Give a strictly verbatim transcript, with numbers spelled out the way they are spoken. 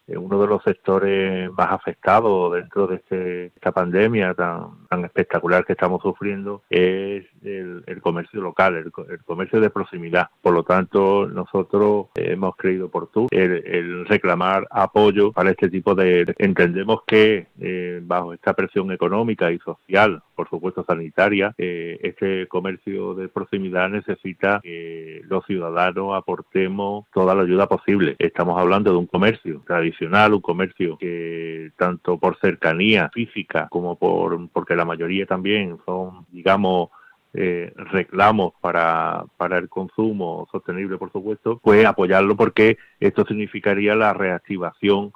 eh, uno de los sectores más afectados dentro de este, esta pandemia tan, tan espectacular que estamos sufriendo es el, el comercio local, el, el comercio de proximidad. Por lo tanto, nosotros eh, hemos creído oportuno el, el reclamar apoyo para este tipo de... Entendemos que eh, bajo esta presión económica y social, por supuesto sanitaria, eh, este comercio de proximidad necesita que los ciudadanos aportemos toda la ayuda posible. Estamos hablando de un comercio tradicional, un comercio que tanto por cercanía física como por porque la mayoría también son, digamos, Eh, reclamos para para el consumo sostenible, por supuesto, pues apoyarlo porque esto significaría la reactivación